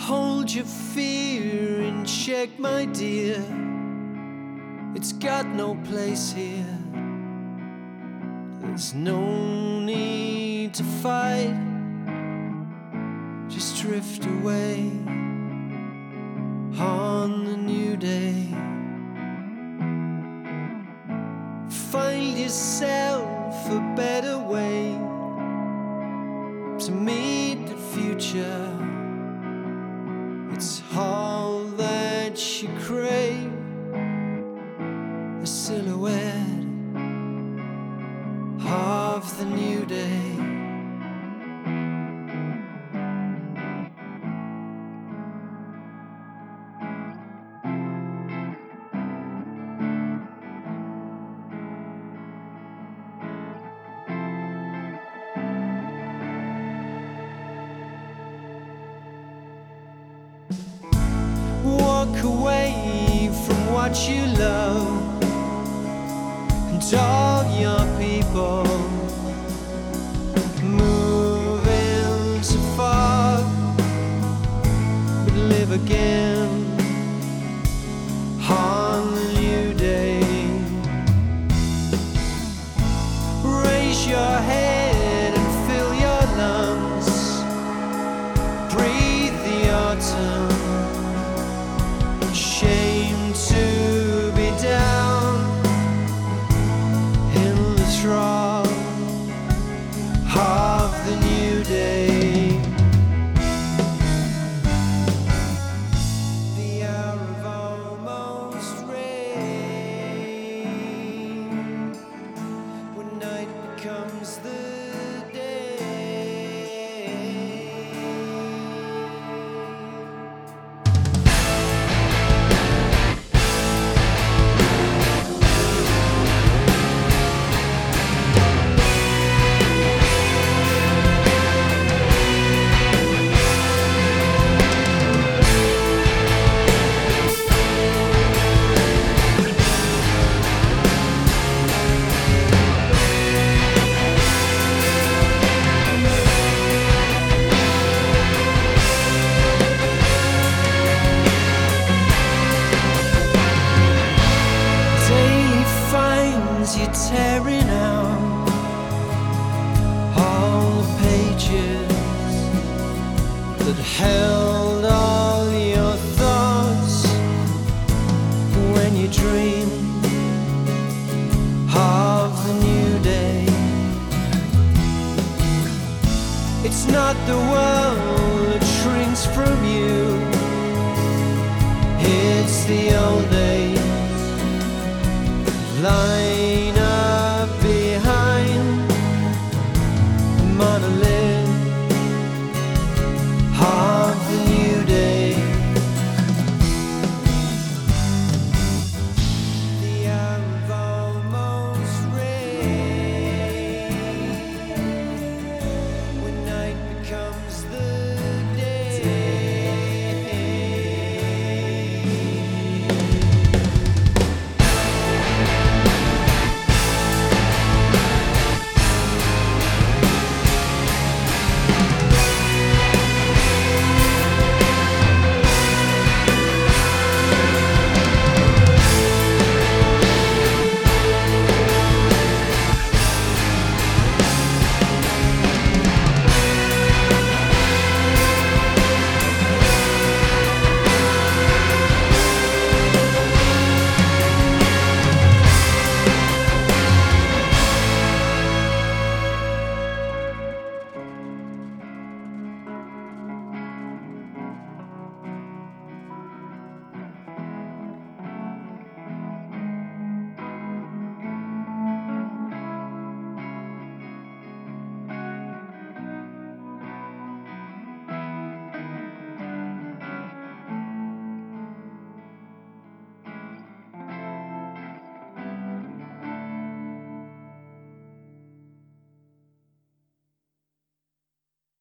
Hold your fear in check, my dear. It's got no place here. There's no need to fight. Just drift away on the new day. Find yourself a better way to meet the future. It's all that you crave, a silhouette of the new day. Walk away from what you love and all your people. Moving so far, but live again on the new day. Raise your head and fill your lungs. Breathe the autumn. Shame to be down in the thrall of the new day. The hour of almost rain, when night becomes the you're tearing out all the pages that held all your thoughts when you dream of the new day. It's not the world